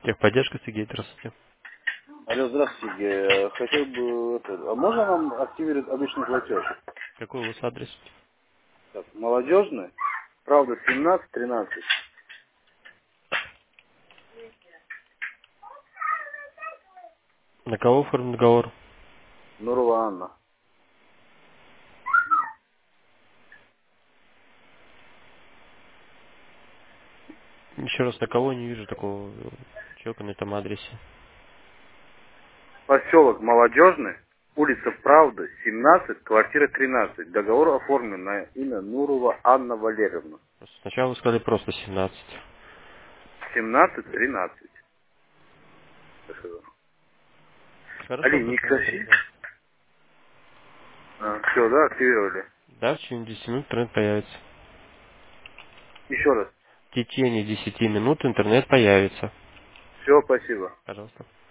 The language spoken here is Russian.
Техподдержка, Сергей, здравствуйте. Алло, здравствуйте. Хотел бы... а можно нам активировать обычный платеж? Какой у вас адрес? Так, молодежный. Правда, 17-13. На кого оформлен договор? Нурова Анна. Еще раз, на кого не вижу такого человека на этом адресе. Поселок Молодежный. Улица Правды, 17, квартира 13. Договор оформлен на имя Нурова Анна Валерьевна. Сначала вы сказали просто 17. 17-13. Хорошо, Али, буду не смотреть, красив? да. Все, да, активировали. Да, в течение 10 минут интернет появится. Еще раз. В течение 10 минут интернет появится. Все, спасибо. Пожалуйста.